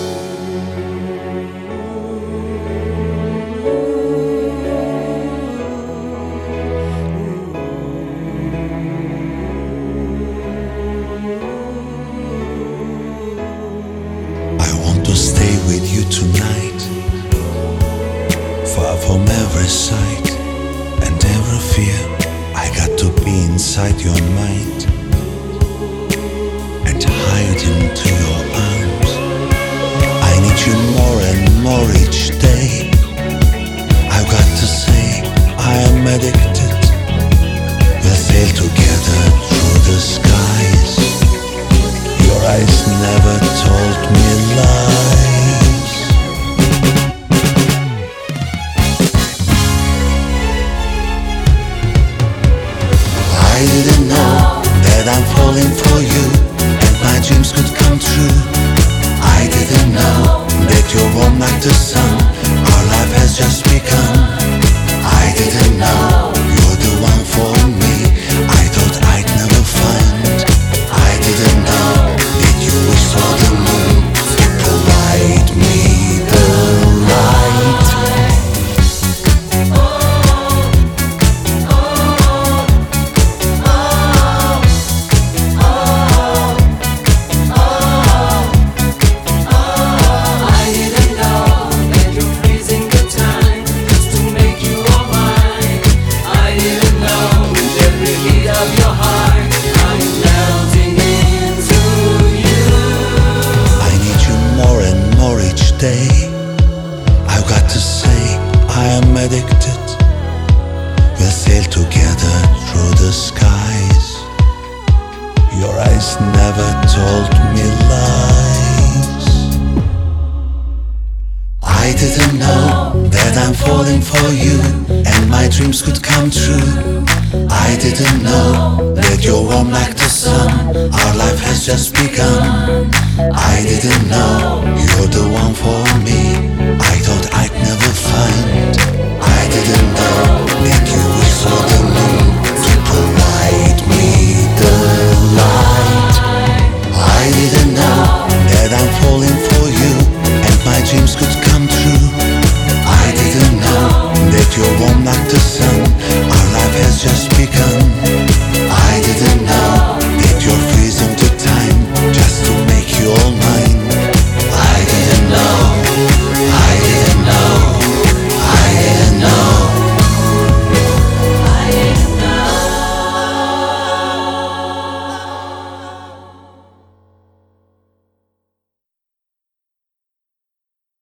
I want to stay with you tonight, far from every sight and every fear. I got to be inside your mind and hide into your arms. I need you more and more each day. I've got to say I am addicted. We'll sail together through the skies. Your eyes never told me lies. I didn't know that I'm falling for you and my dreams could come true. I didn't know that you're warm like the sun. Our life has just begun. I didn't know you're the one for me. I thought I'd never find. I didn't know that you wish for the moon to provide me the light. I didn't know that you're freezing the time just to make you all mine. I didn't know with every beat of your heart I'm melting into you. I need you more and more each day. I've got to say I am addicted. We'll sail together through the skies. Your eyes never told me lies. I didn't know that I'm falling for you and my dreams could come true. I didn't know that you're warm like the sun. Our life has just begun.